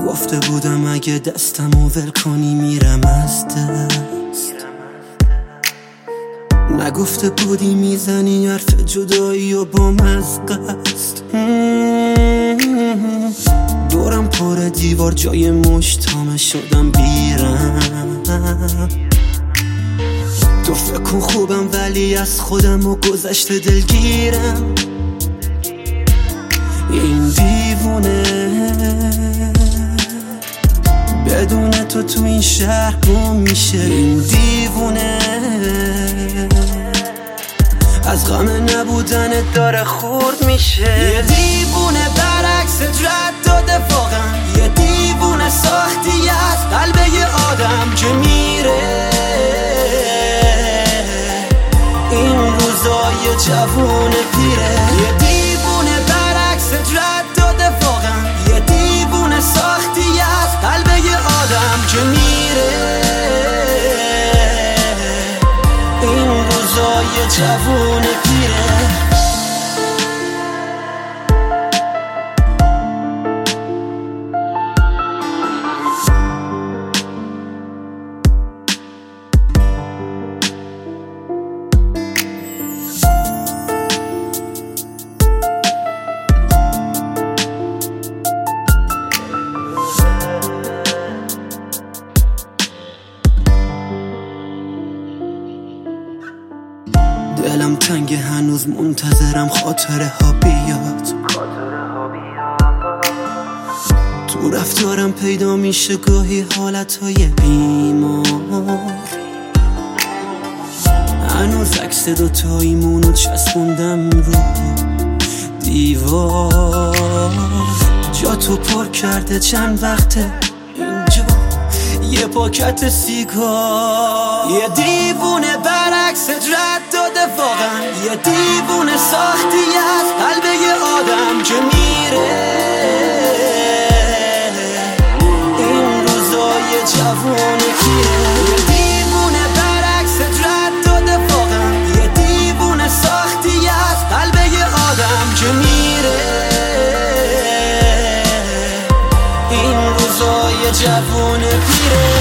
گفته بودم اگه دستمو ول کنی میرم از دست، نگفته بودی میزنی حرف جدایی و بام از قصد. دورم پر دیوار جای مشتامه شدم بیرم. تو فکر کن خوبم ولی از خودم و گذشته دلگیرم. این دیوونه بدون تو این شهر گم میشه. این دیوونه از غم نبودنت داره خورد میشه. یه دیوونه برعکس رد داده واقعا، یه دیوونه ساختی از قلب یه آدم که میره. این روزای جوون پیره. یه دیوونه برعکس رد داده واقعا، یه دیوونه ساختی از قلب یه آدم که میره. این روزای جوون پیره. دلم تنگ هنوز منتظرم خاطره ها بیاد. تو رفتارم پیدا میشه گاهی حالتهای بیمار. هنوز عکس دوتاییمونو چسبوندم رو دیوار. جا تو پر کرده چند وقته اینجا یه پاکت سیگار. یه دیوونه برعکس رد داده واقعا، یه دیوونه ساختی از قلب یه آدم که میره. این روزای جوون کیه؟ یه دیوونه برعکس رد داده واقعا، یه دیوونه ساختی از قلب یه آدم که میره. این روزای جوون پیره.